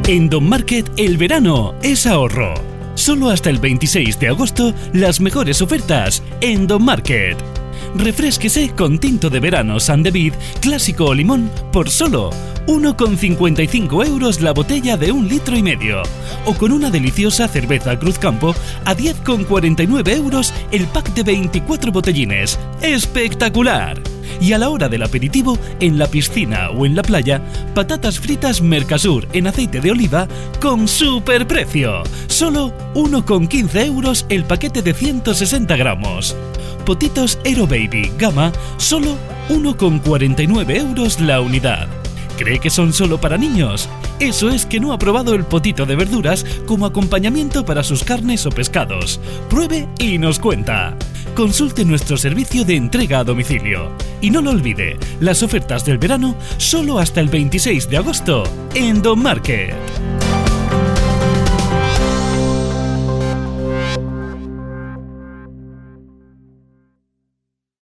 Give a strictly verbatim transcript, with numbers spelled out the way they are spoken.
En Don Market el verano es ahorro. Solo hasta el veintiséis de agosto las mejores ofertas en Don Market. Refrésquese con tinto de verano San David clásico o limón por solo uno con cincuenta y cinco euros la botella de un litro y medio. O con una deliciosa cerveza Cruzcampo a diez con cuarenta y nueve euros el pack de veinticuatro botellines. ¡Espectacular! Y a la hora del aperitivo, en la piscina o en la playa, patatas fritas Mercasur en aceite de oliva con superprecio. Solo uno con quince euros el paquete de ciento sesenta gramos. Potitos Hero Baby Gama, solo uno con cuarenta y nueve euros la unidad. ¿Cree que son solo para niños? Eso es que no ha probado el potito de verduras como acompañamiento para sus carnes o pescados. Pruebe y nos cuenta. Consulte nuestro servicio de entrega a domicilio. Y no lo olvide, las ofertas del verano solo hasta el veintiséis de agosto en Don Market.